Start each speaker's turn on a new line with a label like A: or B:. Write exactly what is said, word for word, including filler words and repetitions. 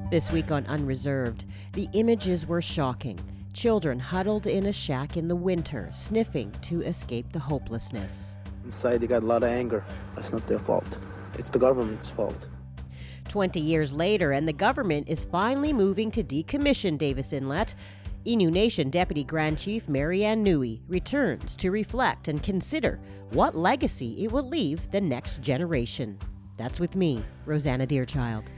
A: This week on Unreserved, the images were shocking. Children huddled in a shack in the winter, sniffing to escape the hopelessness.
B: Inside they got a lot of anger. That's not their fault. It's the government's fault.
A: Twenty years later, and the government is finally moving to decommission Davis Inlet. Innu Nation Deputy Grand Chief Marianne Nui returns to reflect and consider what legacy it will leave the next generation. That's with me, Rosanna Deerchild.